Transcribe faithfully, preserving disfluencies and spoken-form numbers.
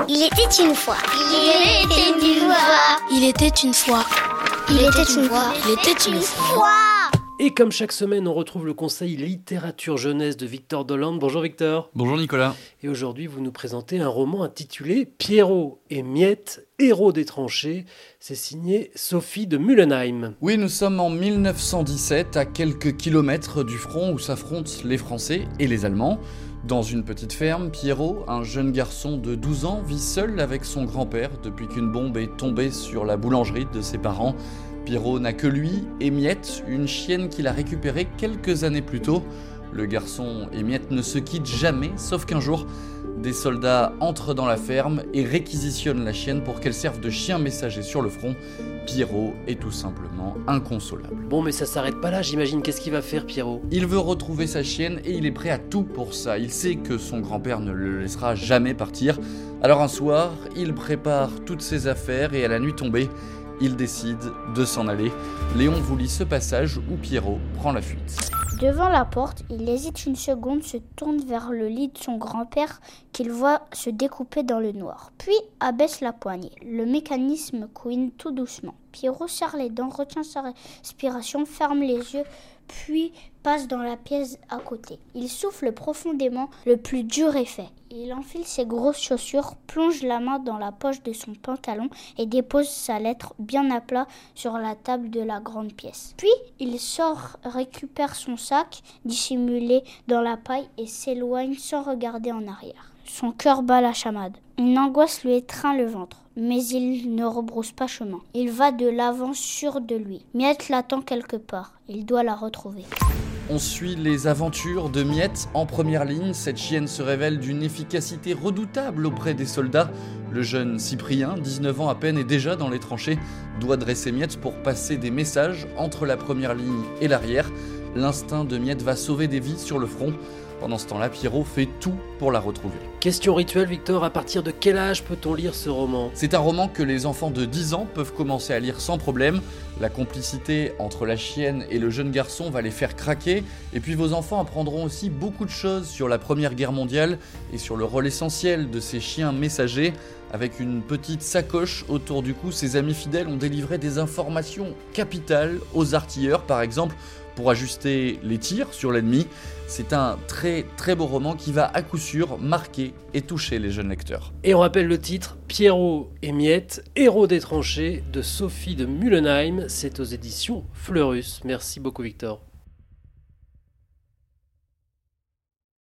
Il était une fois. Il était une fois. Il était une fois. Il était une fois. Il était une fois. Et comme chaque semaine, on retrouve le conseil littérature jeunesse de Victor Dolande. Bonjour Victor. Bonjour Nicolas. Et aujourd'hui, vous nous présentez un roman intitulé Pierrot et Miette, héros des tranchées. C'est signé Sophie de Mullenheim. Oui, nous sommes en mille neuf cent dix-sept, à quelques kilomètres du front où s'affrontent les Français et les Allemands. Dans une petite ferme, Pierrot, un jeune garçon de douze ans, vit seul avec son grand-père depuis qu'une bombe est tombée sur la boulangerie de ses parents. Pierrot n'a que lui et Miette, une chienne qu'il a récupérée quelques années plus tôt. Le garçon et Miette ne se quittent jamais, sauf qu'un jour, des soldats entrent dans la ferme et réquisitionnent la chienne pour qu'elle serve de chien messager sur le front. Pierrot est tout simplement inconsolable. Bon, mais ça s'arrête pas là, j'imagine. Qu'est-ce qu'il va faire, Pierrot ? Il veut retrouver sa chienne et il est prêt à tout pour ça. Il sait que son grand-père ne le laissera jamais partir. Alors un soir, il prépare toutes ses affaires et à la nuit tombée, il décide de s'en aller. Léon vous lit ce passage où Pierrot prend la fuite. Devant la porte, il hésite une seconde, se tourne vers le lit de son grand-père qu'il voit se découper dans le noir. Puis abaisse la poignée. Le mécanisme couine tout doucement. Pierrot serre les dents, retient sa respiration, ferme les yeux, puis passe dans la pièce à côté. Il souffle profondément, le plus dur est fait. Il enfile ses grosses chaussures, plonge la main dans la poche de son pantalon et dépose sa lettre bien à plat sur la table de la grande pièce. Puis il sort, récupère son sac dissimulé dans la paille et s'éloigne sans regarder en arrière. Son cœur bat la chamade. Une angoisse lui étreint le ventre, mais il ne rebrousse pas chemin. Il va de l'avant sûr de lui. Miette l'attend quelque part. Il doit la retrouver. On suit les aventures de Miette en première ligne. Cette chienne se révèle d'une efficacité redoutable auprès des soldats. Le jeune Cyprien, dix-neuf ans à peine et déjà dans les tranchées, doit dresser Miette pour passer des messages entre la première ligne et l'arrière. L'instinct de Miette va sauver des vies sur le front. Pendant ce temps-là, Pierrot fait tout pour la retrouver. Question rituelle, Victor, à partir de quel âge peut-on lire ce roman ? C'est un roman que les enfants de dix ans peuvent commencer à lire sans problème. La complicité entre la chienne et le jeune garçon va les faire craquer. Et puis vos enfants apprendront aussi beaucoup de choses sur la Première Guerre mondiale et sur le rôle essentiel de ces chiens messagers. Avec une petite sacoche autour du cou, ses amis fidèles ont délivré des informations capitales aux artilleurs, par exemple, pour ajuster les tirs sur l'ennemi. C'est un très très beau roman qui va à coup sûr marquer et toucher les jeunes lecteurs. Et on rappelle le titre, Pierrot et Miette, héros des tranchées, de Sophie de Mullenheim. C'est aux éditions Fleurus. Merci beaucoup Victor.